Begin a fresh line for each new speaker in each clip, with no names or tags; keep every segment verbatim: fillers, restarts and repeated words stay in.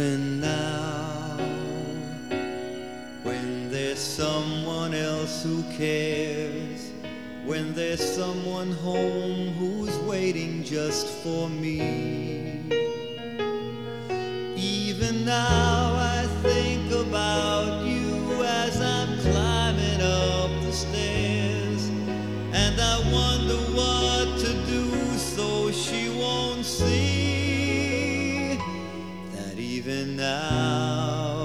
Even now, when there's someone else who cares, when there's someone home who's waiting just for me, even now I think about you as I'm climbing up the stairs, and I wonder what to do so she won't see that even now,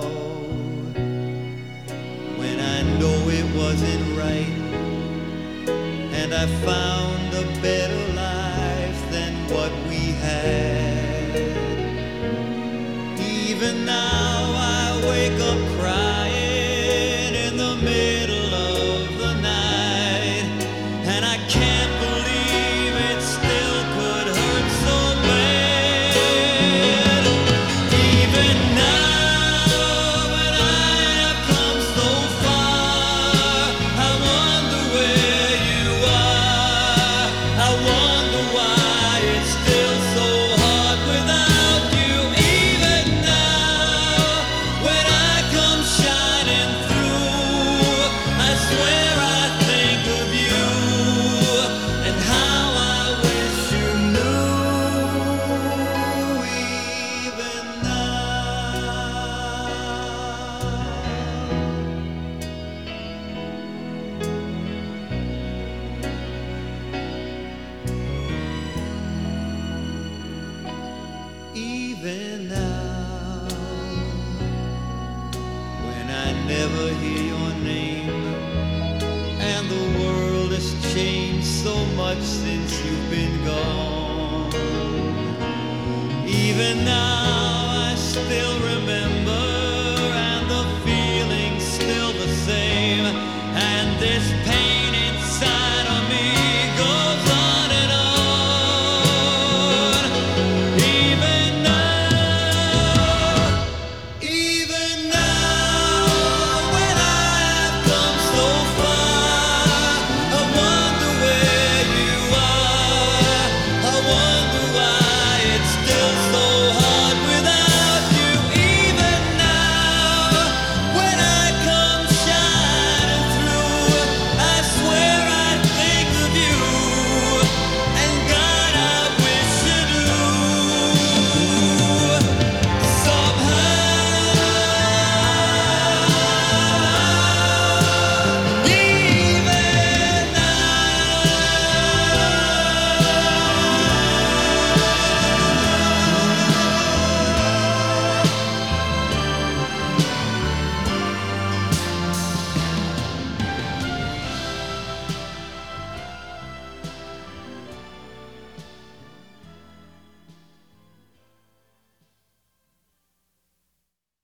when I know it wasn't right and I found a better life than what we had, even now I wake up crying in the middle of the night, and I can't believe it still could hurt so bad. Even now when I have come so far, I wonder where you are. I wonder why it's still so hard without you. Even now when I come shining through, I swear I think of you and how I wish you knew. Even now, even now, when I never hear your name, and the world has changed so much since you've been gone. Even now